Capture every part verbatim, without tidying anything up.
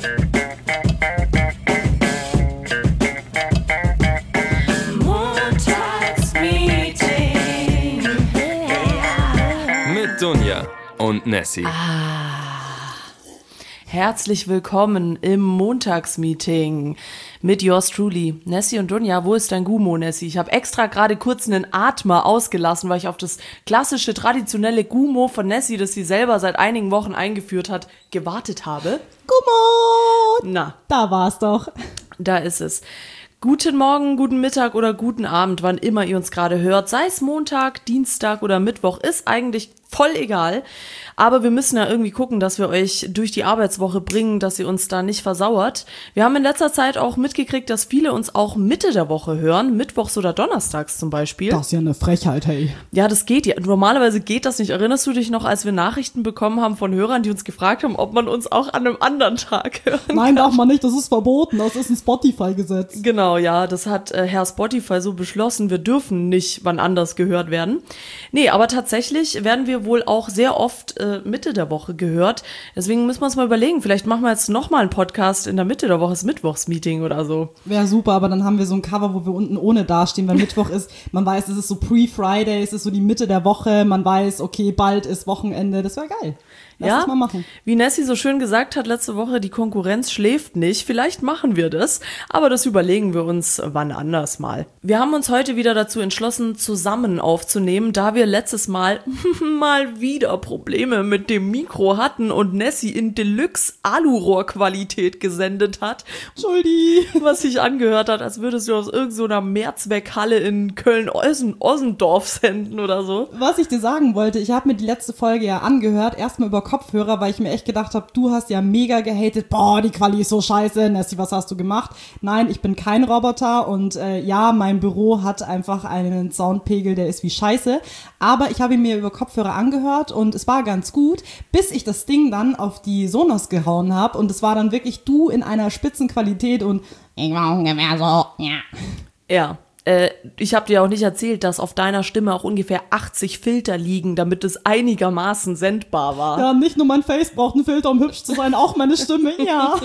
Mit Dunja und Nessie. Ah, herzlich willkommen im Montagsmeeting mit yours truly. Nessie und Dunja, wo ist dein Gummo, Nessie? Ich habe extra gerade kurz einen Atmer ausgelassen, weil ich auf das klassische, traditionelle Gummo von Nessie, das sie selber seit einigen Wochen eingeführt hat, gewartet habe. Gummo! Na, da war's doch. Da ist es. Guten Morgen, guten Mittag oder guten Abend, wann immer ihr uns gerade hört. Sei es Montag, Dienstag oder Mittwoch, ist eigentlich voll egal. Aber wir müssen ja irgendwie gucken, dass wir euch durch die Arbeitswoche bringen, dass ihr uns da nicht versauert. Wir haben in letzter Zeit auch mitgekriegt, dass viele uns auch Mitte der Woche hören, mittwochs oder donnerstags zum Beispiel. Das ist ja eine Frechheit, hey. Ja, das geht ja. Normalerweise geht das nicht. Erinnerst du dich noch, als wir Nachrichten bekommen haben von Hörern, die uns gefragt haben, ob man uns auch an einem anderen Tag hören kann? Nein, darf man nicht. Das ist verboten. Das ist ein Spotify-Gesetz. Genau, ja. Das hat äh, Herr Spotify so beschlossen. Wir dürfen nicht wann anders gehört werden. Nee, aber tatsächlich werden wir wohl auch sehr oft äh, Mitte der Woche gehört. Deswegen müssen wir uns mal überlegen, vielleicht machen wir jetzt nochmal einen Podcast in der Mitte der Woche, das Mittwochsmeeting oder so. Wäre super, aber dann haben wir so ein Cover, wo wir unten ohne dastehen, weil Mittwoch ist, man weiß, es ist so Pre-Friday, es ist so die Mitte der Woche, man weiß, okay, bald ist Wochenende, das wäre geil. Lass ja, das mal machen. Wie Nessie so schön gesagt hat letzte Woche, die Konkurrenz schläft nicht. Vielleicht machen wir das, aber das überlegen wir uns wann anders mal. Wir haben uns heute wieder dazu entschlossen, zusammen aufzunehmen, da wir letztes Mal mal wieder Probleme mit dem Mikro hatten und Nessie in Deluxe-Alurohr-Qualität gesendet hat. Entschuldi. Was sich angehört hat, als würdest du aus irgendeiner Mehrzweckhalle in Köln-Ossendorf senden oder so. Was ich dir sagen wollte, ich habe mir die letzte Folge ja angehört, erstmal über Kopfhörer, weil ich mir echt gedacht habe, du hast ja mega gehatet, boah, die Quali ist so scheiße, Nessie, was hast du gemacht? Nein, ich bin kein Roboter und äh, ja, mein Büro hat einfach einen Soundpegel, der ist wie scheiße, aber ich habe ihn mir über Kopfhörer angehört und es war ganz gut, bis ich das Ding dann auf die Sonos gehauen habe und es war dann wirklich du in einer Spitzenqualität und ich war ungefähr so, ja. Ja. Äh, ich habe dir auch nicht erzählt, dass auf deiner Stimme auch ungefähr achtzig Filter liegen, damit es einigermaßen sendbar war. Ja, nicht nur mein Face braucht einen Filter, um hübsch zu sein, auch meine Stimme, ja.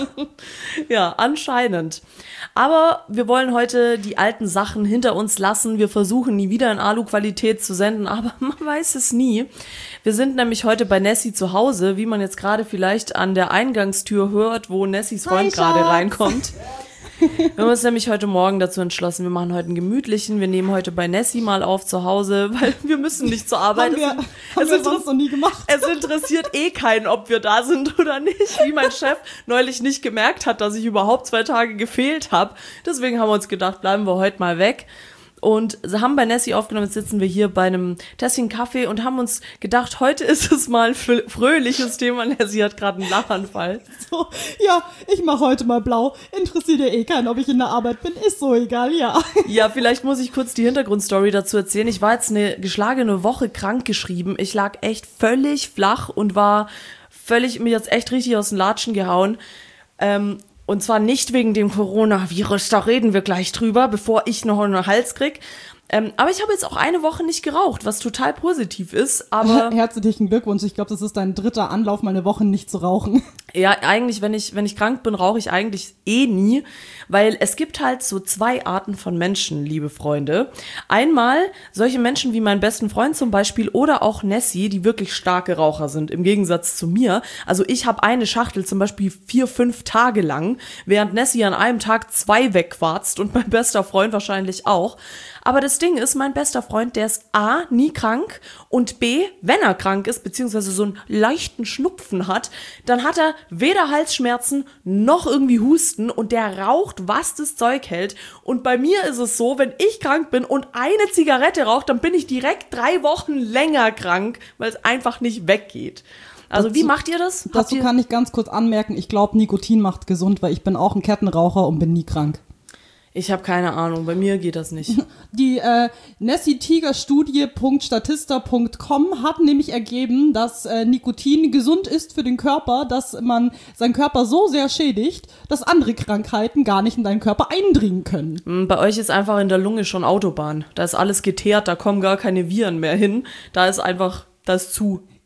Ja, anscheinend. Aber wir wollen heute die alten Sachen hinter uns lassen. Wir versuchen nie wieder in Alu-Qualität zu senden, aber man weiß es nie. Wir sind nämlich heute bei Nessie zu Hause, wie man jetzt gerade vielleicht an der Eingangstür hört, wo Nessies Freund gerade reinkommt. Wir haben uns nämlich heute Morgen dazu entschlossen, wir machen heute einen gemütlichen, wir nehmen heute bei Nessie mal auf zu Hause, weil wir müssen nicht zur Arbeit. Haben wir, es, haben es wir sonst noch nie gemacht. Es interessiert eh keinen, ob wir da sind oder nicht, wie mein Chef neulich nicht gemerkt hat, dass ich überhaupt zwei Tage gefehlt habe. Deswegen haben wir uns gedacht, bleiben wir heute mal weg. Und sie haben bei Nessie aufgenommen, jetzt sitzen wir hier bei einem Tässchen Kaffee und haben uns gedacht, heute ist es mal ein fröhliches Thema. Nessie hat gerade einen Lachanfall. So, ja, ich mache heute mal blau. Interessiert ja eh keinen, ob ich in der Arbeit bin. Ist so egal, ja. Ja, vielleicht muss ich kurz die Hintergrundstory dazu erzählen. Ich war jetzt eine geschlagene Woche krank geschrieben. Ich lag echt völlig flach und war völlig, mir jetzt echt richtig aus den Latschen gehauen. Ähm, Und zwar nicht wegen dem Coronavirus, da reden wir gleich drüber, bevor ich noch einen Hals krieg. Ähm, aber ich habe jetzt auch eine Woche nicht geraucht, was total positiv ist. Aber herzlichen Glückwunsch. Ich glaube, das ist dein dritter Anlauf, mal eine Woche nicht zu rauchen. Ja, eigentlich, wenn ich wenn ich krank bin, rauche ich eigentlich eh nie, weil es gibt halt so zwei Arten von Menschen, liebe Freunde. Einmal solche Menschen wie meinen besten Freund zum Beispiel oder auch Nessie, die wirklich starke Raucher sind, im Gegensatz zu mir. Also ich habe eine Schachtel zum Beispiel vier, fünf Tage lang, während Nessie an einem Tag zwei wegquarzt und mein bester Freund wahrscheinlich auch. Aber das Ding ist, mein bester Freund, der ist A, nie krank und B, wenn er krank ist, beziehungsweise so einen leichten Schnupfen hat, dann hat er weder Halsschmerzen noch irgendwie Husten und der raucht, was das Zeug hält. Und bei mir ist es so, wenn ich krank bin und eine Zigarette rauche, dann bin ich direkt drei Wochen länger krank, weil es einfach nicht weggeht. Also dazu, wie macht ihr das? Habt dazu ihr kann ich ganz kurz anmerken, ich glaube, Nikotin macht gesund, weil ich bin auch ein Kettenraucher und bin nie krank. Ich habe keine Ahnung, bei mir geht das nicht. Die äh, Nessie-Tiger-Studie Punkt statista Punkt com hat nämlich ergeben, dass äh, Nikotin gesund ist für den Körper, dass man seinen Körper so sehr schädigt, dass andere Krankheiten gar nicht in deinen Körper eindringen können. Bei euch ist einfach in der Lunge schon Autobahn. Da ist alles geteert, da kommen gar keine Viren mehr hin. Da ist einfach, da ist zu.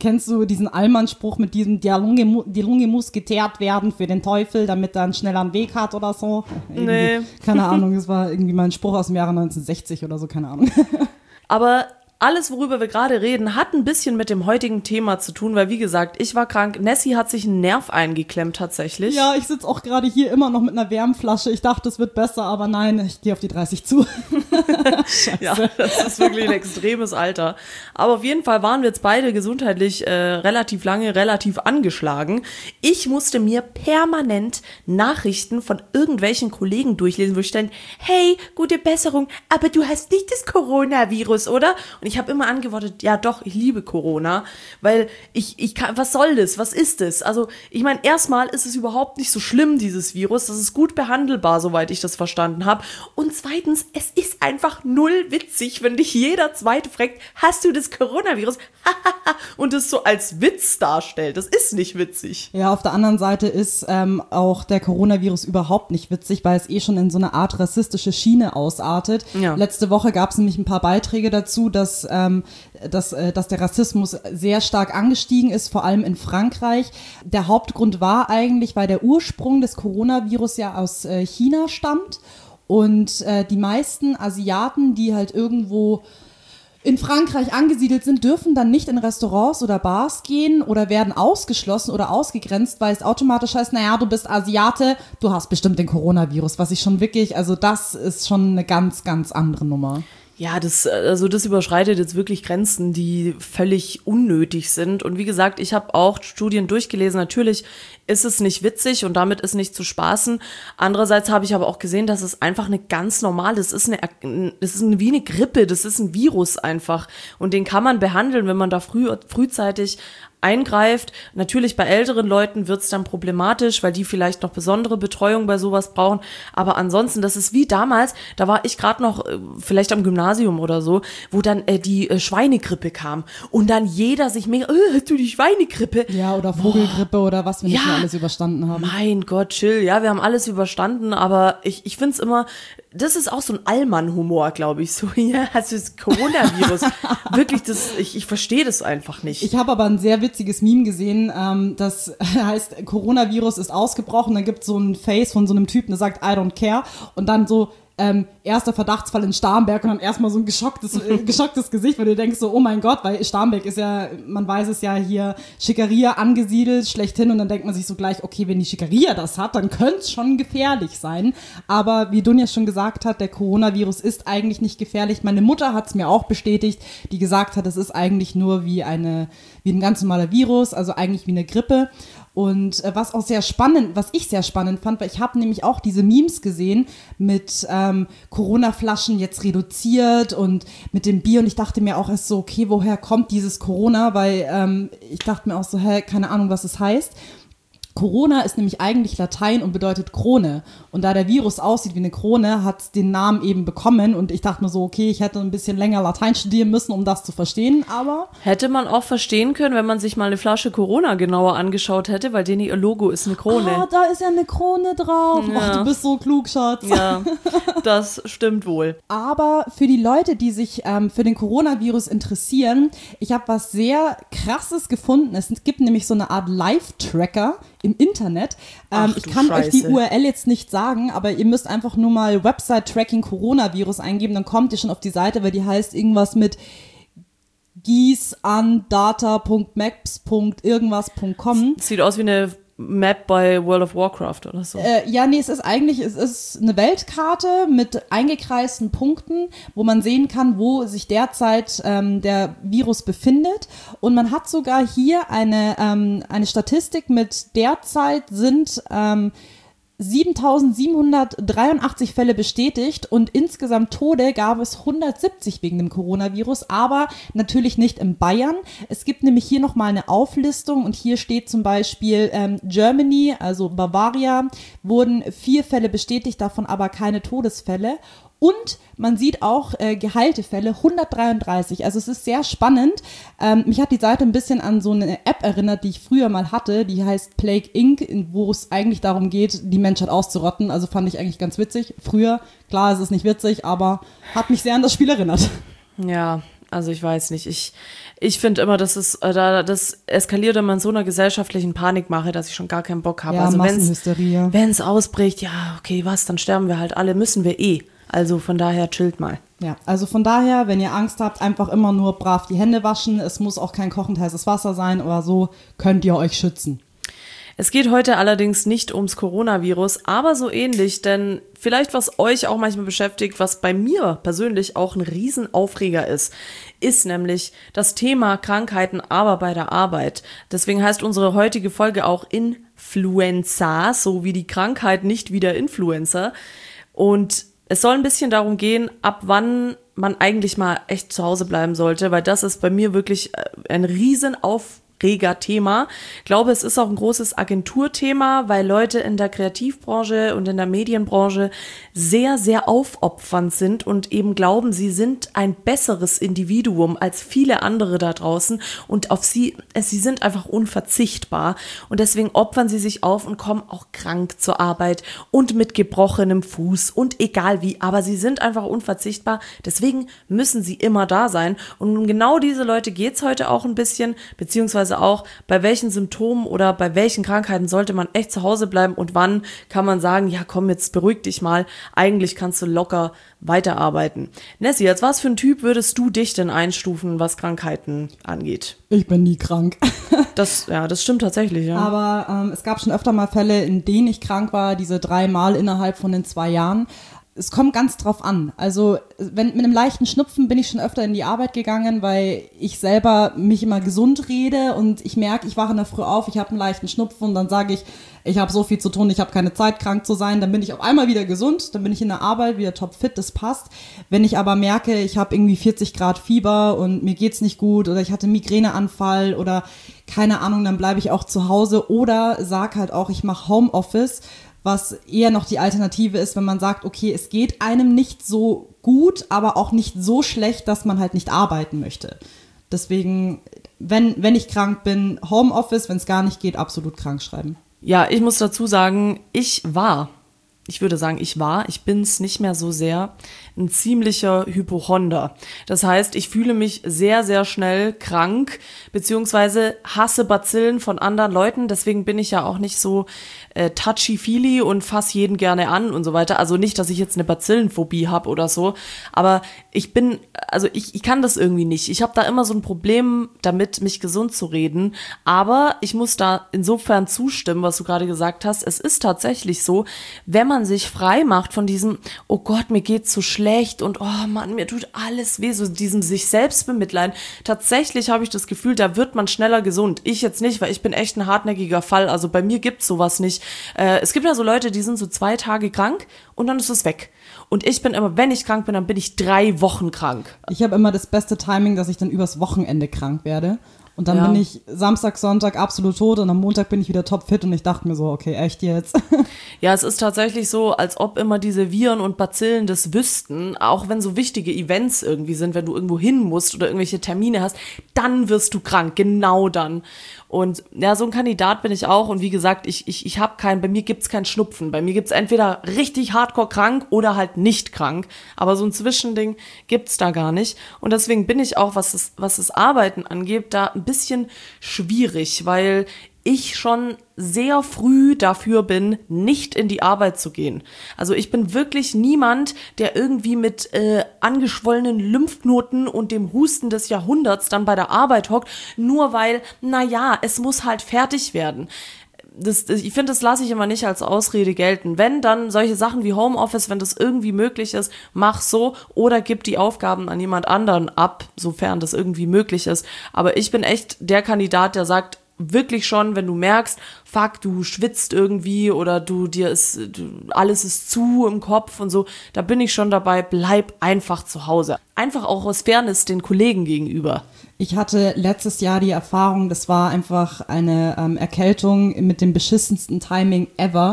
kennst du diesen Allmann-Spruch mit diesem, die Lunge, mu- die Lunge muss geteert werden für den Teufel, damit er einen schnelleren Weg hat oder so? Irgendwie, Nee. Keine Ahnung, das war irgendwie mein Spruch aus dem Jahre neunzehnhundertsechzig oder so, keine Ahnung. Aber alles, worüber wir gerade reden, hat ein bisschen mit dem heutigen Thema zu tun, weil wie gesagt, ich war krank. Nessie hat sich einen Nerv eingeklemmt tatsächlich. Ja, ich sitze auch gerade hier immer noch mit einer Wärmflasche. Ich dachte, es wird besser, aber nein, ich gehe auf die dreißig zu. Ja, das ist wirklich ein extremes Alter. Aber auf jeden Fall waren wir jetzt beide gesundheitlich äh, relativ lange, relativ angeschlagen. Ich musste mir permanent Nachrichten von irgendwelchen Kollegen durchlesen, wo ich stand, hey, gute Besserung, aber du hast nicht das Coronavirus, oder? Und ich habe immer antwortet, ja doch, ich liebe Corona, weil ich, ich kann, was soll das, was ist das? Also ich meine, erstmal ist es überhaupt nicht so schlimm, dieses Virus, das ist gut behandelbar, soweit ich das verstanden habe. Und zweitens, es ist einfach null witzig, wenn dich jeder Zweite fragt, hast du das Coronavirus? Und es so als Witz darstellt, das ist nicht witzig. Ja, auf der anderen Seite ist ähm, auch der Coronavirus überhaupt nicht witzig, weil es eh schon in so eine Art rassistische Schiene ausartet. Ja. Letzte Woche gab es nämlich ein paar Beiträge dazu, dass, ähm, dass, äh, dass der Rassismus sehr stark angestiegen ist, vor allem in Frankreich. Der Hauptgrund war eigentlich, weil der Ursprung des Coronavirus ja aus äh, China stammt und äh, die meisten Asiaten, die halt irgendwo in Frankreich angesiedelt sind, dürfen dann nicht in Restaurants oder Bars gehen oder werden ausgeschlossen oder ausgegrenzt, weil es automatisch heißt, naja, du bist Asiate, du hast bestimmt den Coronavirus, was ich schon wirklich, also das ist schon eine ganz, ganz andere Nummer. Ja, das, also das überschreitet jetzt wirklich Grenzen, die völlig unnötig sind. Und wie gesagt, ich habe auch Studien durchgelesen. Natürlich ist es nicht witzig und damit ist nicht zu spaßen. Andererseits habe ich aber auch gesehen, dass es einfach eine ganz normale, das ist eine, das ist eine, wie eine Grippe, das ist ein Virus einfach. Und den kann man behandeln, wenn man da früh, frühzeitig eingreift. Natürlich bei älteren Leuten wird's dann problematisch, weil die vielleicht noch besondere Betreuung bei sowas brauchen. Aber ansonsten, das ist wie damals, da war ich gerade noch äh, vielleicht am Gymnasium oder so, wo dann äh, die äh, Schweinegrippe kam und dann jeder sich mega, äh, hast du die Schweinegrippe? Ja, oder Vogelgrippe Boah. Oder was wir nicht Ja. mehr alles überstanden haben. Mein Gott, chill. Ja, wir haben alles überstanden, aber ich, ich find's immer, das ist auch so ein Allmann-Humor, glaube ich. So, ja, hast du das Coronavirus? Wirklich, das, ich, ich verstehe das einfach nicht. Ich habe aber ein sehr witziges Meme gesehen, ähm, das heißt, Coronavirus ist ausgebrochen, dann gibt es so ein Face von so einem Typen, der sagt, I don't care, und dann so, ähm, erster Verdachtsfall in Starnberg und dann erstmal so ein geschocktes, äh, geschocktes Gesicht, weil du denkst so, oh mein Gott, weil Starnberg ist ja, man weiß es ja, hier Schickeria angesiedelt, schlechthin, und dann denkt man sich so gleich, okay, wenn die Schickeria das hat, dann könnte es schon gefährlich sein, aber wie Dunja schon gesagt hat, der Coronavirus ist eigentlich nicht gefährlich. Meine Mutter hat es mir auch bestätigt, die gesagt hat, es ist eigentlich nur wie eine, wie ein ganz normaler Virus, also eigentlich wie eine Grippe. Und äh, was auch sehr spannend, was ich sehr spannend fand, weil ich habe nämlich auch diese Memes gesehen mit ähm, Corona-Flaschen jetzt reduziert und mit dem Bier, und ich dachte mir auch erst so, okay, woher kommt dieses Corona, weil ähm, ich dachte mir auch so, hä, keine Ahnung, was es heißt. Corona ist nämlich eigentlich Latein und bedeutet Krone. Und da der Virus aussieht wie eine Krone, hat es den Namen eben bekommen. Und ich dachte mir so, okay, ich hätte ein bisschen länger Latein studieren müssen, um das zu verstehen, aber... Hätte man auch verstehen können, wenn man sich mal eine Flasche Corona genauer angeschaut hätte, weil denen ihr Logo ist eine Krone. Ah, da ist ja eine Krone drauf. Ja. Ach, du bist so klug, Schatz. Ja, das stimmt wohl. Aber für die Leute, die sich ähm, für den Coronavirus interessieren, ich habe was sehr Krasses gefunden. Es gibt nämlich so eine Art Live-Tracker im Internet. Ähm, Ach, ich du kann euch die Scheiße. U R L jetzt nicht sagen, aber ihr müsst einfach nur mal Website-Tracking Coronavirus eingeben, dann kommt ihr schon auf die Seite, weil die heißt irgendwas mit gießandata punkt maps punkt irgendwas punkt com. Sieht aus wie eine Map bei World of Warcraft oder so. Äh, ja, nee, es ist eigentlich, es ist eine Weltkarte mit eingekreisten Punkten, wo man sehen kann, wo sich derzeit ähm, der Virus befindet. Und man hat sogar hier eine, ähm, eine Statistik mit derzeit sind ähm, siebentausendsiebenhundertdreiundachtzig Fälle bestätigt und insgesamt Tode gab es hundertsiebzig wegen dem Coronavirus, aber natürlich nicht in Bayern. Es gibt nämlich hier nochmal eine Auflistung und hier steht zum Beispiel ähm, Germany, also Bavaria, wurden vier Fälle bestätigt, davon aber keine Todesfälle. Und man sieht auch äh, geheilte Fälle, hundertdreiunddreißig. Also es ist sehr spannend. Ähm, mich hat die Seite ein bisschen an so eine App erinnert, die ich früher mal hatte. Die heißt Plague Incorporated, wo es eigentlich darum geht, die Menschheit auszurotten. Also fand ich eigentlich ganz witzig. Früher, klar, es ist nicht witzig, aber hat mich sehr an das Spiel erinnert. Ja, Also ich weiß nicht, ich, ich finde immer, das ist, äh, da, das eskaliert immer in so einer gesellschaftlichen Panikmache, dass ich schon gar keinen Bock habe. Ja, also Massenhysterie. Wenn es ausbricht, ja, okay, was, dann sterben wir halt alle, müssen wir eh. Also von daher chillt mal. Ja, also von daher, wenn ihr Angst habt, einfach immer nur brav die Hände waschen. Es muss auch kein kochend heißes Wasser sein oder so, könnt ihr euch schützen. Es geht heute allerdings nicht ums Coronavirus, aber so ähnlich, denn vielleicht was euch auch manchmal beschäftigt, was bei mir persönlich auch ein Riesenaufreger ist, ist nämlich das Thema Krankheiten, aber bei der Arbeit. Deswegen heißt unsere heutige Folge auch Influenza, so wie die Krankheit nicht wie der Influencer. Und es soll ein bisschen darum gehen, ab wann man eigentlich mal echt zu Hause bleiben sollte, weil das ist bei mir wirklich ein Riesenaufreger. Thema. Ich glaube, es ist auch ein großes Agenturthema, weil Leute in der Kreativbranche und in der Medienbranche sehr, sehr aufopfernd sind und eben glauben, sie sind ein besseres Individuum als viele andere da draußen und auf sie, sie sind einfach unverzichtbar und deswegen opfern sie sich auf und kommen auch krank zur Arbeit und mit gebrochenem Fuß und egal wie, aber sie sind einfach unverzichtbar, deswegen müssen sie immer da sein und um genau diese Leute geht's heute auch ein bisschen, beziehungsweise auch, bei welchen Symptomen oder bei welchen Krankheiten sollte man echt zu Hause bleiben und wann kann man sagen, ja komm, jetzt beruhig dich mal, eigentlich kannst du locker weiterarbeiten. Nessie, als was für ein Typ würdest du dich denn einstufen, was Krankheiten angeht? Ich bin nie krank. Das, ja, das stimmt tatsächlich, ja. Aber ähm, es gab schon öfter mal Fälle, in denen ich krank war, diese dreimal innerhalb von den zwei Jahren. Es kommt ganz drauf an. Also wenn mit einem leichten Schnupfen bin ich schon öfter in die Arbeit gegangen, weil ich selber mich immer gesund rede und ich merke, ich wache in der Früh auf, ich habe einen leichten Schnupfen und dann sage ich, ich habe so viel zu tun, ich habe keine Zeit, krank zu sein. Dann bin ich auf einmal wieder gesund, dann bin ich in der Arbeit wieder topfit, das passt. Wenn ich aber merke, ich habe irgendwie vierzig Grad Fieber und mir geht's nicht gut oder ich hatte einen Migräneanfall oder keine Ahnung, dann bleibe ich auch zu Hause oder sag halt auch, ich mache Homeoffice, was eher noch die Alternative ist, wenn man sagt, okay, es geht einem nicht so gut, aber auch nicht so schlecht, dass man halt nicht arbeiten möchte. Deswegen, wenn, wenn ich krank bin, Homeoffice, wenn es gar nicht geht, absolut krank schreiben. Ja, ich muss dazu sagen, ich war, ich würde sagen, ich war, ich bin es nicht mehr so sehr, ein ziemlicher Hypochonder. Das heißt, ich fühle mich sehr, sehr schnell krank, beziehungsweise hasse Bazillen von anderen Leuten. Deswegen bin ich ja auch nicht so äh, touchy-feely und fass jeden gerne an und so weiter. Also nicht, dass ich jetzt eine Bazillenphobie habe oder so, aber ich bin, also ich, ich kann das irgendwie nicht. Ich habe da immer so ein Problem damit, mich gesund zu reden, aber ich muss da insofern zustimmen, was du gerade gesagt hast. Es ist tatsächlich so, wenn man sich frei macht von diesem, oh Gott, mir geht's so schlecht und oh Mann, mir tut alles weh, so diesem sich selbst bemitleiden. Tatsächlich habe ich das Gefühl, da wird man schneller gesund. Ich jetzt nicht, weil ich bin echt ein hartnäckiger Fall. Also bei mir gibt's sowas nicht. Äh, es gibt ja so Leute, die sind so zwei Tage krank und dann ist es weg. Und ich bin immer, wenn ich krank bin, dann bin ich drei Wochen krank. Ich habe immer das beste Timing, dass ich dann übers Wochenende krank werde. Und dann ja. bin ich Samstag, Sonntag absolut tot und am Montag bin ich wieder topfit und ich dachte mir so, okay, echt jetzt? Ja, es ist tatsächlich so, als ob immer diese Viren und Bazillen das wüssten, auch wenn so wichtige Events irgendwie sind, wenn du irgendwo hin musst oder irgendwelche Termine hast, dann wirst du krank, genau dann. Und ja, so ein Kandidat bin ich auch und wie gesagt, ich ich ich habe keinen, bei mir gibt's keinen Schnupfen, bei mir gibt's entweder richtig hardcore krank oder halt nicht krank, aber so ein Zwischending gibt's da gar nicht und deswegen bin ich auch, was das, was das Arbeiten angeht, da ein bisschen schwierig, weil ich schon sehr früh dafür bin, nicht in die Arbeit zu gehen. Also ich bin wirklich niemand, der irgendwie mit äh, angeschwollenen Lymphknoten und dem Husten des Jahrhunderts dann bei der Arbeit hockt, nur weil, naja, es muss halt fertig werden. Das, das, ich finde, das lasse ich immer nicht als Ausrede gelten. Wenn, dann solche Sachen wie Homeoffice, wenn das irgendwie möglich ist, mach so oder gib die Aufgaben an jemand anderen ab, sofern das irgendwie möglich ist. Aber ich bin echt der Kandidat, der sagt, wirklich schon, wenn du merkst, fuck, du schwitzt irgendwie oder du dir ist, du, alles ist zu im Kopf und so, da bin ich schon dabei, bleib einfach zu Hause. Einfach auch aus Fairness den Kollegen gegenüber. Ich hatte letztes Jahr die Erfahrung, das war einfach eine ähm, Erkältung mit dem beschissensten Timing ever.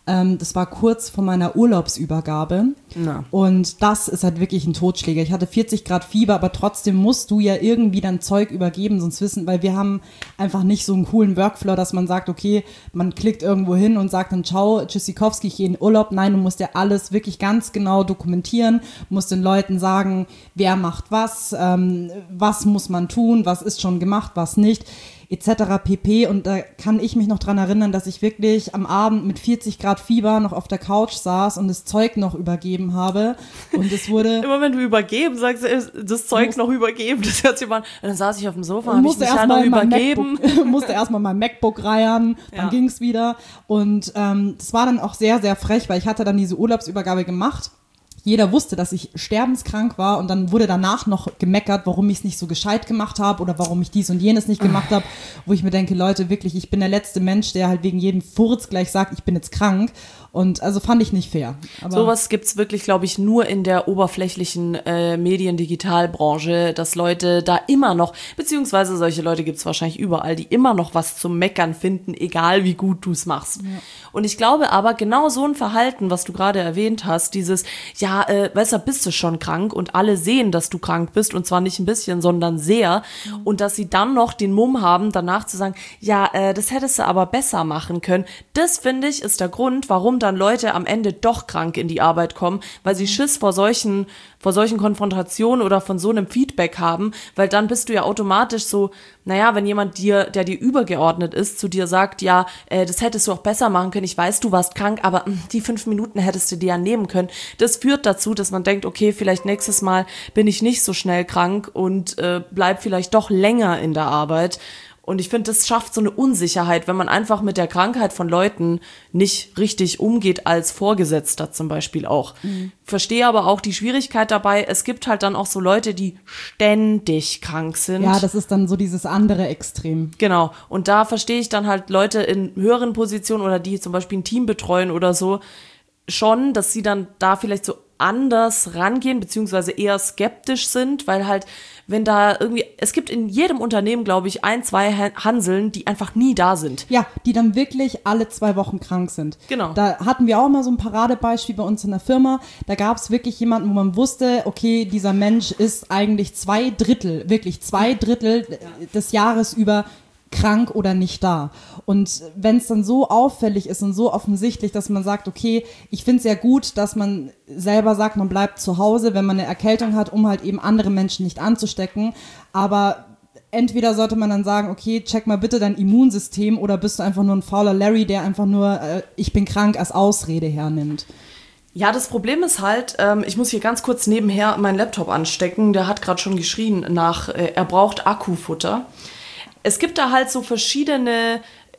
Ähm, das war kurz vor meiner Urlaubsübergabe. Na. Und das ist halt wirklich ein Totschläger. Ich hatte vierzig Grad Fieber, aber trotzdem musst du ja irgendwie dein Zeug übergeben, sonst wissen, weil wir haben einfach nicht so einen coolen Workflow, dass man sagt, okay, man klickt irgendwo hin und sagt dann, ciao, Tschüssikowski, ich gehe in Urlaub. Nein, du musst ja alles wirklich ganz genau dokumentieren, musst den Leuten sagen, wer macht was, ähm, was muss man tun, was ist schon gemacht, was nicht, et cetera pp. Und da kann ich mich noch dran erinnern, dass ich wirklich am Abend mit vierzig Grad Fieber noch auf der Couch saß und das Zeug noch übergeben habe. Und es wurde... Immer wenn du übergeben sagst, das Zeug noch übergeben, das hört sich mal an. Dann saß ich auf dem Sofa, habe ich mich ja noch übergeben. MacBook, musste erstmal mein MacBook reiern, dann ja. ging's wieder. Und ähm, das war dann auch sehr, sehr frech, weil ich hatte dann diese Urlaubsübergabe gemacht. Jeder wusste, dass ich sterbenskrank war und dann wurde danach noch gemeckert, warum ich es nicht so gescheit gemacht habe oder warum ich dies und jenes nicht gemacht habe, wo ich mir denke, Leute, wirklich, ich bin der letzte Mensch, der halt wegen jedem Furz gleich sagt, ich bin jetzt krank. Und also fand ich nicht fair. Aber sowas gibt's wirklich, glaube ich, nur in der oberflächlichen äh, Medien-Digitalbranche, dass Leute da immer noch, beziehungsweise solche Leute gibt's wahrscheinlich überall, die immer noch was zum Meckern finden, egal wie gut du's machst. Ja. Und ich glaube aber, genau so ein Verhalten, was du gerade erwähnt hast, dieses, ja, äh, weißt du, bist du schon krank und alle sehen, dass du krank bist und zwar nicht ein bisschen, sondern sehr. Mhm. Und dass sie dann noch den Mumm haben, danach zu sagen, ja, äh, das hättest du aber besser machen können. Das, finde ich, ist der Grund, warum dann Leute am Ende doch krank in die Arbeit kommen, weil sie Schiss vor solchen, vor solchen Konfrontationen oder von so einem Feedback haben, weil dann bist du ja automatisch so, naja, wenn jemand dir, der dir übergeordnet ist, zu dir sagt, ja, äh, das hättest du auch besser machen können, ich weiß, du warst krank, aber mh, die fünf Minuten hättest du dir ja nehmen können. Das führt dazu, dass man denkt, okay, vielleicht nächstes Mal bin ich nicht so schnell krank und äh, bleib vielleicht doch länger in der Arbeit. Und ich finde, das schafft so eine Unsicherheit, wenn man einfach mit der Krankheit von Leuten nicht richtig umgeht, als Vorgesetzter zum Beispiel auch. Mhm. Verstehe aber auch die Schwierigkeit dabei, es gibt halt dann auch so Leute, die ständig krank sind. Ja, das ist dann so dieses andere Extrem. Genau. Und da verstehe ich dann halt Leute in höheren Positionen oder die zum Beispiel ein Team betreuen oder so, schon, dass sie dann da vielleicht so anders rangehen, beziehungsweise eher skeptisch sind, weil halt, wenn da irgendwie, es gibt in jedem Unternehmen, glaube ich, ein, zwei Hanseln, die einfach nie da sind. Ja, die dann wirklich alle zwei Wochen krank sind. Genau. Da hatten wir auch mal so ein Paradebeispiel bei uns in der Firma, da gab es wirklich jemanden, wo man wusste, okay, dieser Mensch ist eigentlich zwei Drittel, wirklich zwei Drittel des Jahres über krank oder nicht da. Und wenn es dann so auffällig ist und so offensichtlich, dass man sagt, okay, ich finde es ja gut, dass man selber sagt, man bleibt zu Hause, wenn man eine Erkältung hat, um halt eben andere Menschen nicht anzustecken, aber entweder sollte man dann sagen, okay, check mal bitte dein Immunsystem oder bist du einfach nur ein fauler Larry, der einfach nur äh, ich bin krank als Ausrede hernimmt. Ja, das Problem ist halt, ähm, ich muss hier ganz kurz nebenher meinen Laptop anstecken, der hat gerade schon geschrien nach, äh, er braucht Akkufutter. Es gibt da halt so verschiedene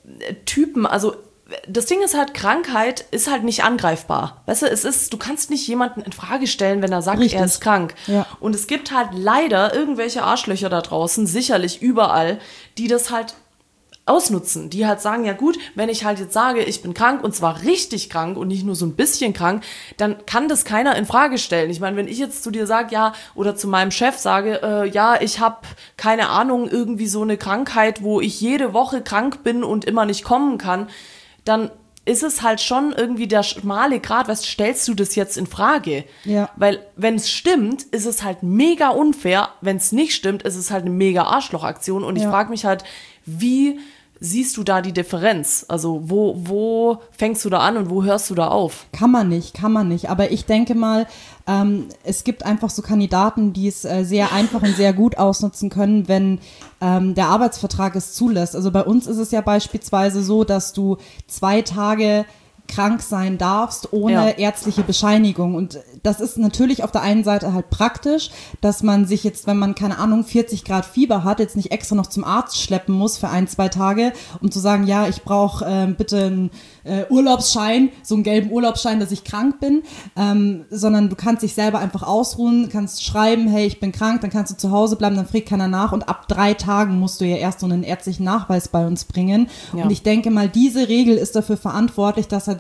Typen, also das Ding ist halt, Krankheit ist halt nicht angreifbar. Weißt du, es ist, du kannst nicht jemanden in Frage stellen, wenn er sagt, Richtig. er ist krank. Ja. Und es gibt halt leider irgendwelche Arschlöcher da draußen, sicherlich überall, die das halt ausnutzen, die halt sagen, ja gut, wenn ich halt jetzt sage, ich bin krank und zwar richtig krank und nicht nur so ein bisschen krank, dann kann das keiner in Frage stellen. Ich meine, wenn ich jetzt zu dir sage, ja, oder zu meinem Chef sage, äh, ja, ich habe keine Ahnung, irgendwie so eine Krankheit, wo ich jede Woche krank bin und immer nicht kommen kann, dann ist es halt schon irgendwie der schmale Grat, was stellst du das jetzt in Frage? Ja. Weil wenn es stimmt, ist es halt mega unfair, wenn es nicht stimmt, ist es halt eine mega Arschlochaktion und ich ja. frage mich halt, wie siehst du da die Differenz? Also wo, wo fängst du da an und wo hörst du da auf? Kann man nicht, kann man nicht. Aber ich denke mal, ähm, es gibt einfach so Kandidaten, die es äh, sehr einfach und sehr gut ausnutzen können, wenn ähm, der Arbeitsvertrag es zulässt. Also bei uns ist es ja beispielsweise so, dass du zwei Tage krank sein darfst ohne ja. ärztliche Bescheinigung. Und das ist natürlich auf der einen Seite halt praktisch, dass man sich jetzt, wenn man, keine Ahnung, vierzig Grad Fieber hat, jetzt nicht extra noch zum Arzt schleppen muss für ein, zwei Tage, um zu sagen, ja, ich brauche äh, bitte einen äh, Urlaubsschein, so einen gelben Urlaubsschein, dass ich krank bin, ähm, sondern du kannst dich selber einfach ausruhen, kannst schreiben, hey, ich bin krank, dann kannst du zu Hause bleiben, dann fragt keiner nach und ab drei Tagen musst du ja erst so einen ärztlichen Nachweis bei uns bringen. Ja. Und ich denke mal, diese Regel ist dafür verantwortlich, dass halt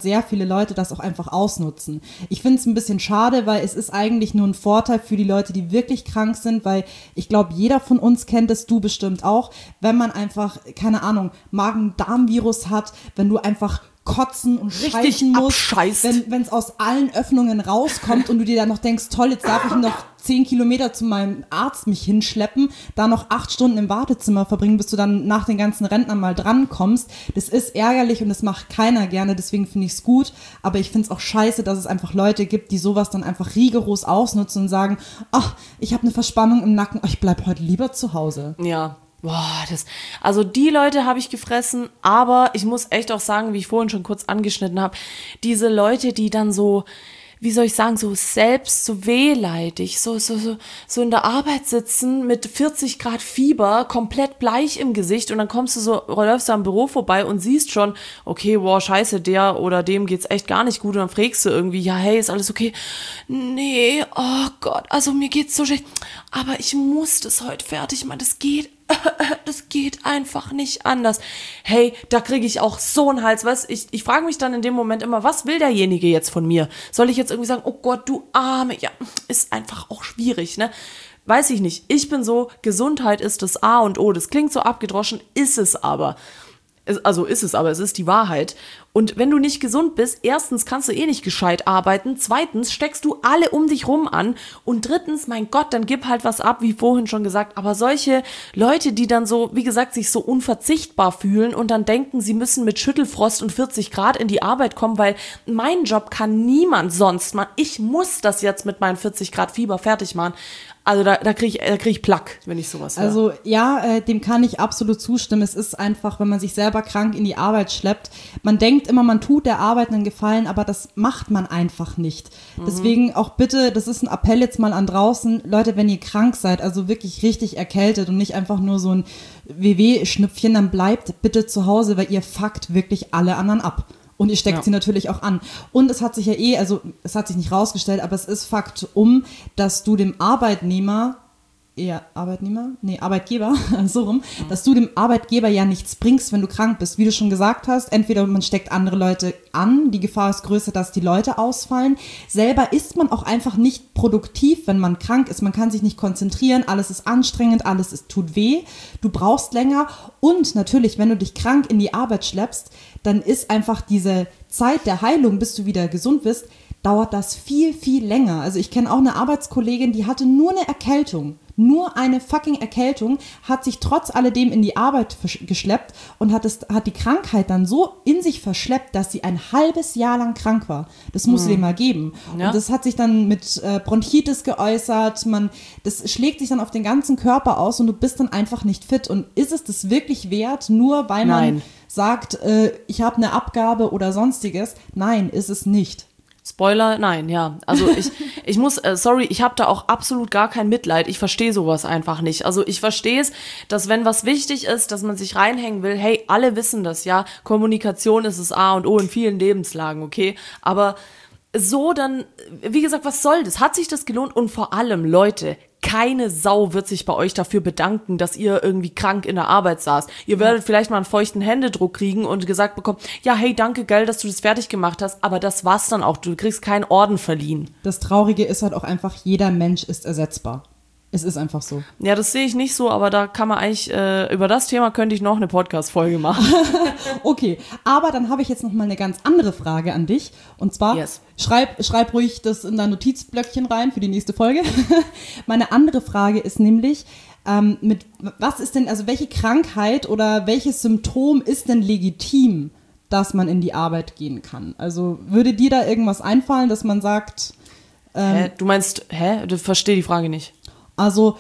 sehr viele Leute das auch einfach ausnutzen. Ich finde es ein bisschen schade, weil es ist eigentlich nur ein Vorteil für die Leute, die wirklich krank sind, weil ich glaube, jeder von uns kennt es, du bestimmt auch, wenn man einfach, keine Ahnung, Magen-Darm-Virus hat, wenn du einfach kotzen und richtig scheißen musst, abscheißt. wenn wenn es aus allen Öffnungen rauskommt und du dir dann noch denkst, toll, jetzt darf ich noch zehn Kilometer zu meinem Arzt mich hinschleppen, da noch acht Stunden im Wartezimmer verbringen, bis du dann nach den ganzen Rentnern mal drankommst. Das ist ärgerlich und das macht keiner gerne, deswegen finde ich es gut, aber ich finde es auch scheiße, dass es einfach Leute gibt, die sowas dann einfach rigoros ausnutzen und sagen, ach, ich habe eine Verspannung im Nacken, ich bleib heute lieber zu Hause. Ja. Boah, das, also die Leute habe ich gefressen, aber ich muss echt auch sagen, wie ich vorhin schon kurz angeschnitten habe, diese Leute, die dann so, wie soll ich sagen, so selbst so wehleidig, so, so, so, so in der Arbeit sitzen mit vierzig Grad Fieber, komplett bleich im Gesicht und dann kommst du so, läufst du am Büro vorbei und siehst schon, okay, wow, scheiße, der oder dem geht's echt gar nicht gut und dann fragst du irgendwie, ja, hey, ist alles okay? Nee, oh Gott, also mir geht's so schlecht, aber ich muss das heute fertig machen, das geht das geht einfach nicht anders. Hey, da kriege ich auch so einen Hals, weißt, ich, ich frage mich dann in dem Moment immer, was will derjenige jetzt von mir? Soll ich jetzt irgendwie sagen, oh Gott, du Arme, ja, ist einfach auch schwierig, ne? Weiß ich nicht. Ich bin so, Gesundheit ist das A und O. Das klingt so abgedroschen, ist es aber. Also ist es aber, es ist die Wahrheit. Und wenn du nicht gesund bist, erstens kannst du eh nicht gescheit arbeiten, zweitens steckst du alle um dich rum an und drittens, mein Gott, dann gib halt was ab, wie vorhin schon gesagt. Aber solche Leute, die dann so, wie gesagt, sich so unverzichtbar fühlen und dann denken, sie müssen mit Schüttelfrost und vierzig Grad in die Arbeit kommen, weil mein Job kann niemand sonst machen. Ich muss das jetzt mit meinen vierzig Grad Fieber fertig machen. Also da, da kriege ich, da krieg ich Plack, wenn ich sowas höre. Also ja, äh, dem kann ich absolut zustimmen. Es ist einfach, wenn man sich selber krank in die Arbeit schleppt, man denkt immer, man tut der Arbeit einen Gefallen, aber das macht man einfach nicht. Mhm. Deswegen auch bitte, das ist ein Appell jetzt mal an draußen, Leute, wenn ihr krank seid, also wirklich richtig erkältet und nicht einfach nur so ein W W-Schnüpfchen, dann bleibt bitte zu Hause, weil ihr fuckt wirklich alle anderen ab. Und ihr steckt ja. sie natürlich auch an. Und es hat sich ja eh, also es hat sich nicht rausgestellt, aber es ist Fakt um, dass du dem Arbeitnehmer, eher Arbeitnehmer? Nee, Arbeitgeber, so rum, mhm. dass du dem Arbeitgeber ja nichts bringst, wenn du krank bist. Wie du schon gesagt hast, entweder man steckt andere Leute an, die Gefahr ist größer, dass die Leute ausfallen. Selber ist man auch einfach nicht produktiv, wenn man krank ist. Man kann sich nicht konzentrieren, alles ist anstrengend, alles ist, tut weh. Du brauchst länger und natürlich, wenn du dich krank in die Arbeit schleppst, dann ist einfach diese Zeit der Heilung, bis du wieder gesund bist, dauert das viel, viel länger. Also ich kenne auch eine Arbeitskollegin, die hatte nur eine Erkältung. Nur eine fucking Erkältung, hat sich trotz alledem in die Arbeit geschleppt und hat, es, hat die Krankheit dann so in sich verschleppt, dass sie ein halbes Jahr lang krank war. Das musst mhm. du dir mal geben. Ja. Und das hat sich dann mit äh, Bronchitis geäußert. Man, das schlägt sich dann auf den ganzen Körper aus und du bist dann einfach nicht fit. Und ist es das wirklich wert, nur weil man Nein. sagt, äh, ich habe eine Abgabe oder sonstiges? Nein, ist es nicht. Spoiler, nein, ja. Also ich, ich muss, äh, sorry, ich habe da auch absolut gar kein Mitleid. Ich verstehe sowas einfach nicht. Also ich verstehe es, dass wenn was wichtig ist, dass man sich reinhängen will, hey, alle wissen das, ja. Kommunikation ist das A und O in vielen Lebenslagen, okay? Aber so dann, wie gesagt, was soll das? Hat sich das gelohnt? Und vor allem, Leute, keine Sau wird sich bei euch dafür bedanken, dass ihr irgendwie krank in der Arbeit saßt. Ihr werdet ja. vielleicht mal einen feuchten Händedruck kriegen und gesagt bekommen, ja, hey, danke, geil, dass du das fertig gemacht hast, aber das war's dann auch. Du kriegst keinen Orden verliehen. Das Traurige ist halt auch einfach, jeder Mensch ist ersetzbar. Es ist einfach so. Ja, das sehe ich nicht so, aber da kann man eigentlich, äh, über das Thema könnte ich noch eine Podcast-Folge machen. Okay, aber dann habe ich jetzt noch mal eine ganz andere Frage an dich. Und zwar, yes. schreib, schreib ruhig das in dein Notizblöckchen rein für die nächste Folge. Meine andere Frage ist nämlich, ähm, mit was ist denn, also welche Krankheit oder welches Symptom ist denn legitim, dass man in die Arbeit gehen kann? Also würde dir da irgendwas einfallen, dass man sagt... Ähm, hä? Du meinst, hä? Ich verstehe die Frage nicht. Also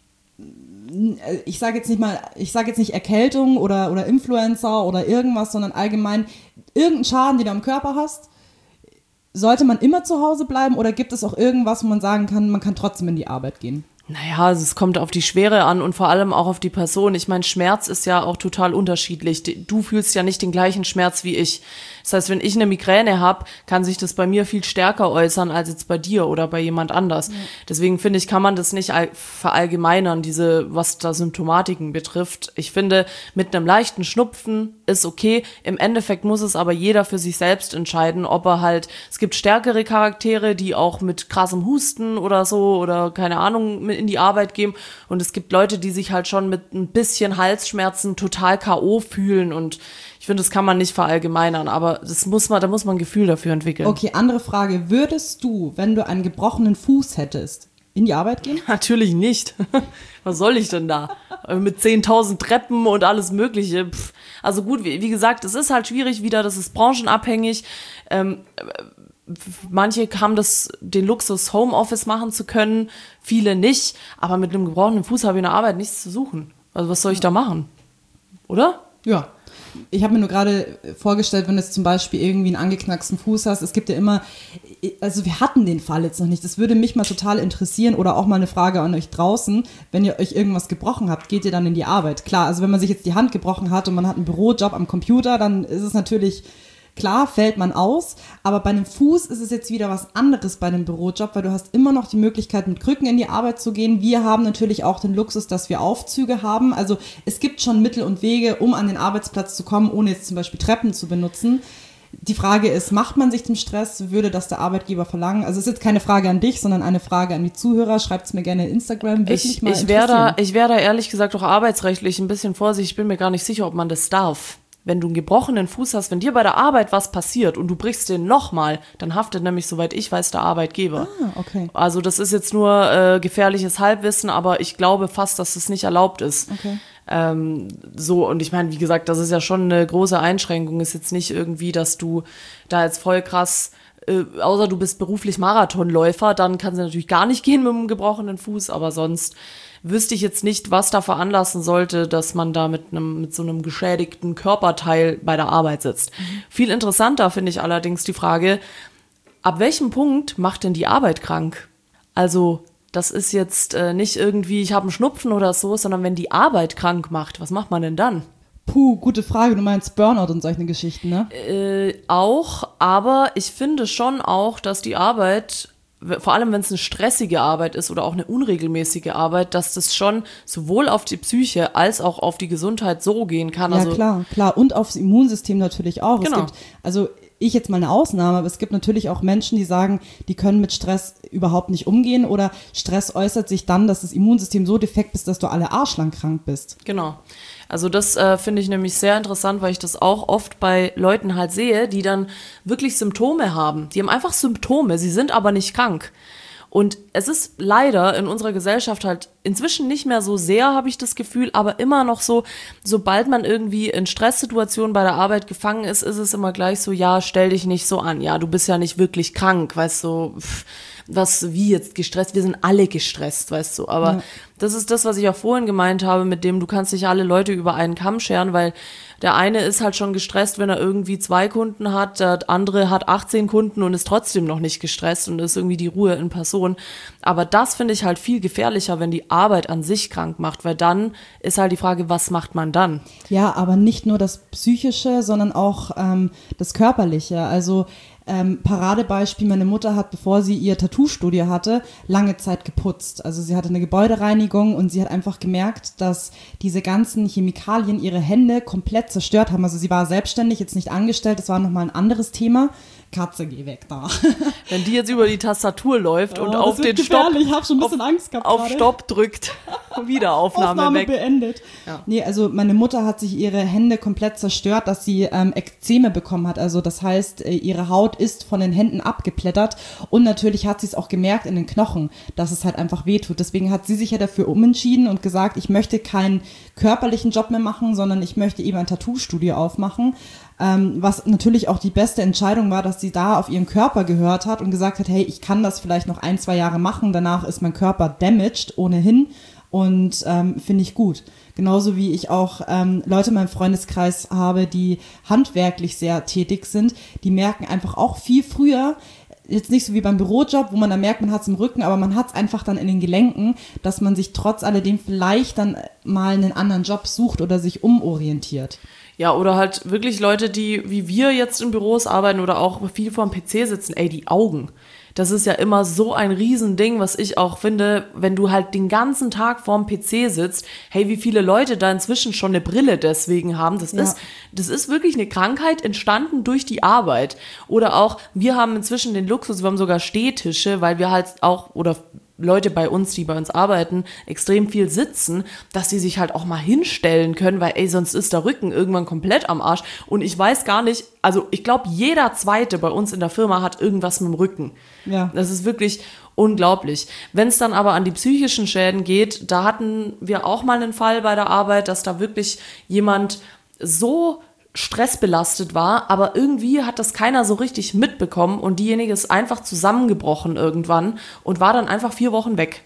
ich sage jetzt nicht mal, ich sage jetzt nicht Erkältung oder, oder Influenza oder irgendwas, sondern allgemein irgendeinen Schaden, den du am Körper hast. Sollte man immer zu Hause bleiben oder gibt es auch irgendwas, wo man sagen kann, man kann trotzdem in die Arbeit gehen? Naja, also es kommt auf die Schwere an und vor allem auch auf die Person. Ich meine, Schmerz ist ja auch total unterschiedlich. Du fühlst ja nicht den gleichen Schmerz wie ich. Das heißt, wenn ich eine Migräne habe, kann sich das bei mir viel stärker äußern als jetzt bei dir oder bei jemand anders. Ja. Deswegen finde ich, kann man das nicht verallgemeinern, diese, was da Symptomatiken betrifft. Ich finde, mit einem leichten Schnupfen ist okay. Im Endeffekt muss es aber jeder für sich selbst entscheiden, ob er halt, es gibt stärkere Charaktere, die auch mit krassem Husten oder so oder keine Ahnung mit in die Arbeit gehen und es gibt Leute, die sich halt schon mit ein bisschen Halsschmerzen total K O fühlen und ich finde, das kann man nicht verallgemeinern, aber das muss man, da muss man ein Gefühl dafür entwickeln. Okay, andere Frage. Würdest du, wenn du einen gebrochenen Fuß hättest, in die Arbeit gehen? Natürlich nicht. Was soll ich denn da? Mit zehntausend Treppen und alles Mögliche. Pff. Also gut, wie, wie gesagt, es ist halt schwierig wieder, das ist branchenabhängig. Ähm, manche haben das, den Luxus, Homeoffice machen zu können, viele nicht. Aber mit einem gebrochenen Fuß habe ich in der Arbeit nichts zu suchen. Also was soll ich da machen? Oder? Ja. Ich habe mir nur gerade vorgestellt, wenn du jetzt zum Beispiel irgendwie einen angeknacksten Fuß hast, es gibt ja immer, also wir hatten den Fall jetzt noch nicht, das würde mich mal total interessieren oder auch mal eine Frage an euch draußen, wenn ihr euch irgendwas gebrochen habt, geht ihr dann in die Arbeit? Klar, also wenn man sich jetzt die Hand gebrochen hat und man hat einen Bürojob am Computer, dann ist es natürlich, klar, fällt man aus, aber bei einem Fuß ist es jetzt wieder was anderes bei einem Bürojob, weil du hast immer noch die Möglichkeit, mit Krücken in die Arbeit zu gehen. Wir haben natürlich auch den Luxus, dass wir Aufzüge haben. Also es gibt schon Mittel und Wege, um an den Arbeitsplatz zu kommen, ohne jetzt zum Beispiel Treppen zu benutzen. Die Frage ist, macht man sich dem Stress? Würde das der Arbeitgeber verlangen? Also es ist jetzt keine Frage an dich, sondern eine Frage an die Zuhörer. Schreibt es mir gerne in Instagram. Ich, ich wäre da, ich wäre da ehrlich gesagt auch arbeitsrechtlich ein bisschen vorsichtig. Ich bin mir gar nicht sicher, ob man das darf. Wenn du einen gebrochenen Fuß hast, wenn dir bei der Arbeit was passiert und du brichst den nochmal, dann haftet nämlich, soweit ich weiß, der Arbeitgeber. Ah, okay. Also das ist jetzt nur äh, gefährliches Halbwissen, aber ich glaube fast, dass es nicht erlaubt ist. Okay. Ähm, so, und ich meine, wie gesagt, das ist ja schon eine große Einschränkung. Ist jetzt nicht irgendwie, dass du da jetzt voll krass, äh, außer du bist beruflich Marathonläufer, dann kann es natürlich gar nicht gehen mit einem gebrochenen Fuß, aber sonst wüsste ich jetzt nicht, was da veranlassen sollte, dass man da mit einem mit so einem geschädigten Körperteil bei der Arbeit sitzt. Mhm. Viel interessanter finde ich allerdings die Frage, ab welchem Punkt macht denn die Arbeit krank? Also das ist jetzt äh, nicht irgendwie, ich habe einen Schnupfen oder so, sondern wenn die Arbeit krank macht, was macht man denn dann? Puh, gute Frage. Du meinst Burnout und solche Geschichten, ne? Äh, auch, aber ich finde schon auch, dass die Arbeit, vor allem wenn es eine stressige Arbeit ist oder auch eine unregelmäßige Arbeit, dass das schon sowohl auf die Psyche als auch auf die Gesundheit so gehen kann. Ja, also, klar, klar. Und aufs Immunsystem natürlich auch. Genau. Es gibt, also ich jetzt mal eine Ausnahme, aber es gibt natürlich auch Menschen, die sagen, die können mit Stress überhaupt nicht umgehen oder Stress äußert sich dann, dass das Immunsystem so defekt ist, dass du alle arschlang krank bist. Genau. Also das äh, finde ich nämlich sehr interessant, weil ich das auch oft bei Leuten halt sehe, die dann wirklich Symptome haben. Die haben einfach Symptome, sie sind aber nicht krank. Und es ist leider in unserer Gesellschaft halt inzwischen nicht mehr so sehr, habe ich das Gefühl, aber immer noch so, sobald man irgendwie in Stresssituationen bei der Arbeit gefangen ist, ist es immer gleich so, ja, stell dich nicht so an, ja, du bist ja nicht wirklich krank, weißt du, pff, was, wie jetzt gestresst, wir sind alle gestresst, weißt du, aber ja. Das ist das, was ich auch vorhin gemeint habe, mit dem du kannst nicht alle Leute über einen Kamm scheren, weil der eine ist halt schon gestresst, wenn er irgendwie zwei Kunden hat, der andere hat achtzehn Kunden und ist trotzdem noch nicht gestresst und ist irgendwie die Ruhe in Person. Aber das finde ich halt viel gefährlicher, wenn die Arbeit an sich krank macht, weil dann ist halt die Frage, was macht man dann? Ja, aber nicht nur das Psychische, sondern auch ähm, das Körperliche. Also Ähm, Paradebeispiel, meine Mutter hat, bevor sie ihr Tattoo-Studio hatte, lange Zeit geputzt. Also sie hatte eine Gebäudereinigung und sie hat einfach gemerkt, dass diese ganzen Chemikalien ihre Hände komplett zerstört haben. Also sie war selbstständig, jetzt nicht angestellt, das war nochmal ein anderes Thema. Katze, geh weg da. Wenn die jetzt über die Tastatur läuft oh, und auf den Stopp, ich hab schon ein bisschen auf, Angst gehabt auf gerade. Stopp drückt, Wiederaufnahme Aufnahme weg. beendet. Ja. Nee, also meine Mutter hat sich ihre Hände komplett zerstört, dass sie ähm, Ekzeme bekommen hat. Also das heißt, ihre Haut ist von den Händen abgeplättert und natürlich hat sie es auch gemerkt in den Knochen, dass es halt einfach wehtut. Deswegen hat sie sich ja dafür umentschieden und gesagt, ich möchte keinen körperlichen Job mehr machen, sondern ich möchte eben ein Tattoo-Studio aufmachen. Ähm, was natürlich auch die beste Entscheidung war, dass sie da auf ihren Körper gehört hat und gesagt hat, hey, ich kann das vielleicht noch ein, zwei Jahre machen, danach ist mein Körper damaged ohnehin und ähm, finde ich gut. Genauso wie ich auch ähm, Leute in meinem Freundeskreis habe, die handwerklich sehr tätig sind, die merken einfach auch viel früher, jetzt nicht so wie beim Bürojob, wo man dann merkt, man hat es im Rücken, aber man hat es einfach dann in den Gelenken, dass man sich trotz alledem vielleicht dann mal einen anderen Job sucht oder sich umorientiert. Ja, oder halt wirklich Leute, die wie wir jetzt in Büros arbeiten oder auch viel vorm P C sitzen, ey, die Augen. Das ist ja immer so ein Riesending, was ich auch finde, wenn du halt den ganzen Tag vorm P C sitzt, hey, wie viele Leute da inzwischen schon eine Brille deswegen haben. Das, ja. ist, das ist wirklich eine Krankheit entstanden durch die Arbeit. Oder auch, wir haben inzwischen den Luxus, wir haben sogar Stehtische, weil wir halt auch, oder Leute bei uns, die bei uns arbeiten, extrem viel sitzen, dass die sich halt auch mal hinstellen können, weil ey, sonst ist der Rücken irgendwann komplett am Arsch. Und ich weiß gar nicht, also ich glaube, jeder Zweite bei uns in der Firma hat irgendwas mit dem Rücken. Ja. Das ist wirklich unglaublich. Wenn es dann aber an die psychischen Schäden geht, da hatten wir auch mal einen Fall bei der Arbeit, dass da wirklich jemand so stressbelastet war, aber irgendwie hat das keiner so richtig mitbekommen und diejenige ist einfach zusammengebrochen irgendwann und war dann einfach vier Wochen weg.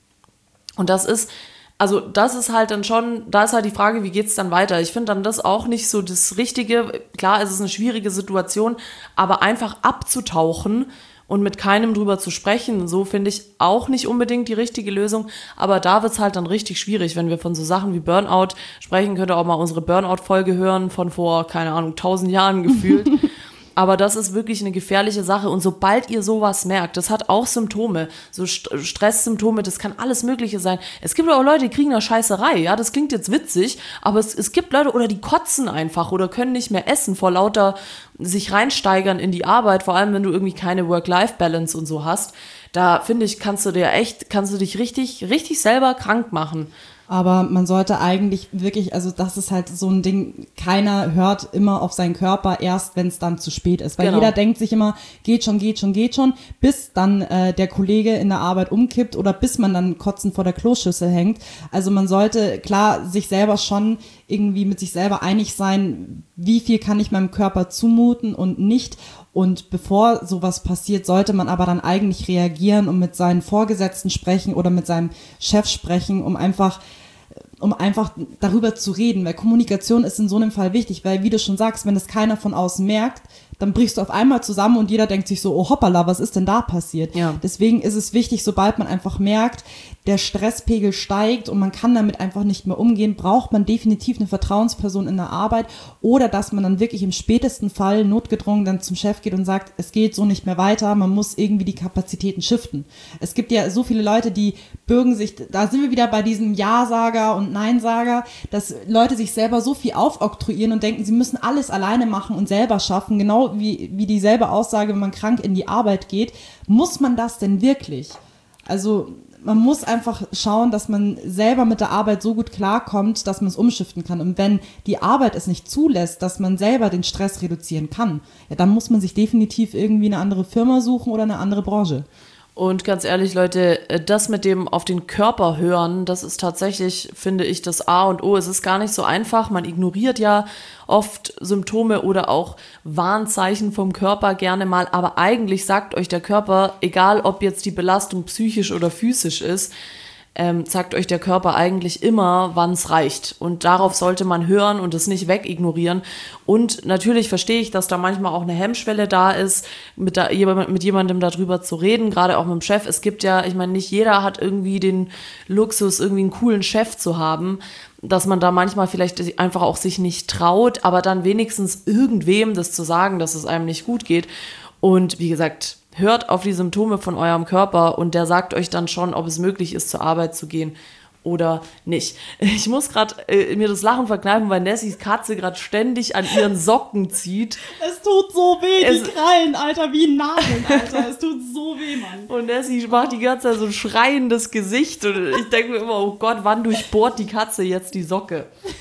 Und das ist, also das ist halt dann schon, da ist halt die Frage, wie geht's dann weiter? Ich finde dann das auch nicht so das Richtige. Klar, es ist eine schwierige Situation, aber einfach abzutauchen und mit keinem drüber zu sprechen, so finde ich auch nicht unbedingt die richtige Lösung. Aber da wird's halt dann richtig schwierig, wenn wir von so Sachen wie Burnout sprechen. Könnt ihr auch mal unsere Burnout-Folge hören von vor, keine Ahnung, tausend Jahren gefühlt. Aber das ist wirklich eine gefährliche Sache. Und sobald ihr sowas merkt, das hat auch Symptome, so St- Stresssymptome, das kann alles Mögliche sein. Es gibt auch Leute, die kriegen eine Scheißerei, ja, das klingt jetzt witzig, aber es, es gibt Leute, oder die kotzen einfach oder können nicht mehr essen vor lauter sich reinsteigern in die Arbeit, vor allem wenn du irgendwie keine Work-Life-Balance und so hast. Da, finde ich, kannst du dir echt, kannst du dich richtig, richtig selber krank machen. Aber man sollte eigentlich wirklich, also das ist halt so ein Ding, keiner hört immer auf seinen Körper erst, wenn es dann zu spät ist. Weil genau. Jeder denkt sich immer, geht schon, geht schon, geht schon, bis dann äh, der Kollege in der Arbeit umkippt oder bis man dann kotzend vor der Kloschüssel hängt. Also man sollte klar sich selber schon irgendwie mit sich selber einig sein, wie viel kann ich meinem Körper zumuten und nicht. Und bevor sowas passiert, sollte man aber dann eigentlich reagieren und mit seinen Vorgesetzten sprechen oder mit seinem Chef sprechen, um einfach, um einfach darüber zu reden. Weil Kommunikation ist in so einem Fall wichtig, weil wie du schon sagst, wenn es keiner von außen merkt, dann brichst du auf einmal zusammen und jeder denkt sich so, oh hoppala, was ist denn da passiert? Ja. Deswegen ist es wichtig, sobald man einfach merkt, der Stresspegel steigt und man kann damit einfach nicht mehr umgehen, braucht man definitiv eine Vertrauensperson in der Arbeit oder dass man dann wirklich im spätesten Fall notgedrungen dann zum Chef geht und sagt, es geht so nicht mehr weiter, man muss irgendwie die Kapazitäten shiften. Es gibt ja so viele Leute, die bürgen sich, da sind wir wieder bei diesem Ja-Sager und Nein-Sager, dass Leute sich selber so viel aufoktroyieren und denken, sie müssen alles alleine machen und selber schaffen, genau wie, wie dieselbe Aussage, wenn man krank in die Arbeit geht. Muss man das denn wirklich? Also man muss einfach schauen, dass man selber mit der Arbeit so gut klarkommt, dass man es umschiften kann. Und wenn die Arbeit es nicht zulässt, dass man selber den Stress reduzieren kann, ja, dann muss man sich definitiv irgendwie eine andere Firma suchen oder eine andere Branche. Und ganz ehrlich, Leute, das mit dem auf den Körper hören, das ist tatsächlich, finde ich, das A und O. Es ist gar nicht so einfach. Man ignoriert ja oft Symptome oder auch Warnzeichen vom Körper gerne mal. Aber eigentlich sagt euch der Körper, egal ob jetzt die Belastung psychisch oder physisch ist, ähm, sagt euch der Körper eigentlich immer, wann es reicht. Und darauf sollte man hören und es nicht wegignorieren. Und natürlich verstehe ich, dass da manchmal auch eine Hemmschwelle da ist, mit, da, mit jemandem darüber zu reden, gerade auch mit dem Chef. Es gibt ja, ich meine, nicht jeder hat irgendwie den Luxus, irgendwie einen coolen Chef zu haben, dass man da manchmal vielleicht einfach auch sich nicht traut, aber dann wenigstens irgendwem das zu sagen, dass es einem nicht gut geht. Und wie gesagt, hört auf die Symptome von eurem Körper und der sagt euch dann schon, ob es möglich ist, zur Arbeit zu gehen oder nicht. Ich muss gerade äh, mir das Lachen verkneifen, weil Nessys Katze gerade ständig an ihren Socken zieht. Es tut so weh, es, die Krallen, Alter, wie ein Nagel, Alter. Es tut so weh, Mann. Und Nessie macht die ganze Zeit so ein schreiendes Gesicht und ich denke mir immer, oh Gott, wann durchbohrt die Katze jetzt die Socke?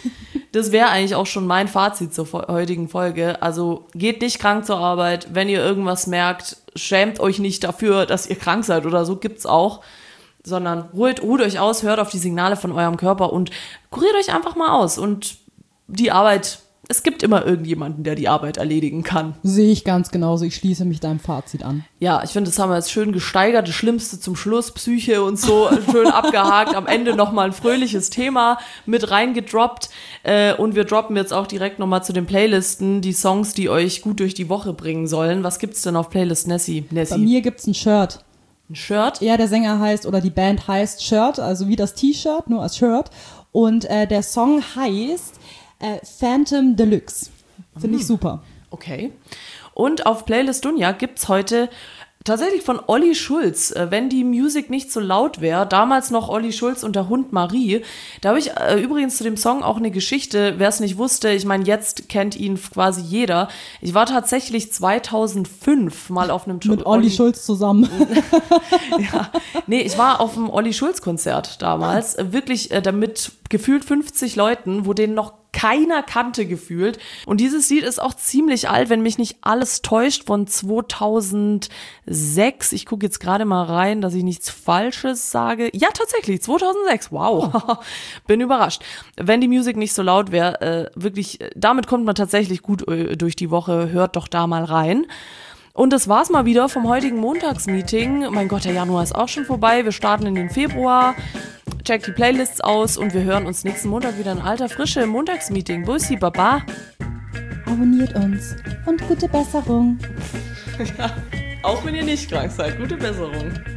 Das wäre eigentlich auch schon mein Fazit zur heutigen Folge. Also geht nicht krank zur Arbeit. Wenn ihr irgendwas merkt, schämt euch nicht dafür, dass ihr krank seid oder so, gibt's auch. Sondern ruht, ruht euch aus, hört auf die Signale von eurem Körper und kuriert euch einfach mal aus. Und die Arbeit, es gibt immer irgendjemanden, der die Arbeit erledigen kann. Sehe ich ganz genauso. Ich schließe mich deinem Fazit an. Ja, ich finde, das haben wir jetzt schön gesteigert. Das Schlimmste zum Schluss, Psyche und so, schön abgehakt. Am Ende nochmal ein fröhliches Thema mit reingedroppt. Und wir droppen jetzt auch direkt nochmal zu den Playlisten die Songs, die euch gut durch die Woche bringen sollen. Was gibt's denn auf Playlist, Nessie? Nessie? Bei mir gibt's ein Shirt. Ein Shirt? Ja, der Sänger heißt, oder die Band heißt Shirt, also wie das T-Shirt, nur als Shirt. Und äh, der Song heißt Äh, Phantom Deluxe. Finde ich super. Okay. Und auf Playlist Dunja gibt's heute tatsächlich von Olli Schulz, äh, wenn die Musik nicht so laut wäre, damals noch Olli Schulz und der Hund Marie. Da habe ich äh, übrigens zu dem Song auch eine Geschichte, wer es nicht wusste, ich meine, jetzt kennt ihn quasi jeder. Ich war tatsächlich zweitausendfünf mal auf einem Mit Olli, Olli Schulz zusammen. Ja, nee, ich war auf einem Olli Schulz Konzert damals, äh, wirklich äh, damit gefühlt fünfzig Leuten, wo denen noch keiner kannte gefühlt. Und dieses Lied ist auch ziemlich alt, wenn mich nicht alles täuscht, von zweitausendsechs. Ich gucke jetzt gerade mal rein, dass ich nichts Falsches sage. Ja, tatsächlich, zweitausendsechs. Wow, oh. Bin überrascht. Wenn die Musik nicht so laut wäre, äh, wirklich, damit kommt man tatsächlich gut äh, durch die Woche. Hört doch da mal rein. Und das war's mal wieder vom heutigen Montagsmeeting. Mein Gott, der Januar ist auch schon vorbei. Wir starten in den Februar. Checkt die Playlists aus und wir hören uns nächsten Montag wieder in alter Frische im Montagsmeeting. Bussi, Baba. Abonniert uns und gute Besserung. Ja, auch wenn ihr nicht krank seid, gute Besserung.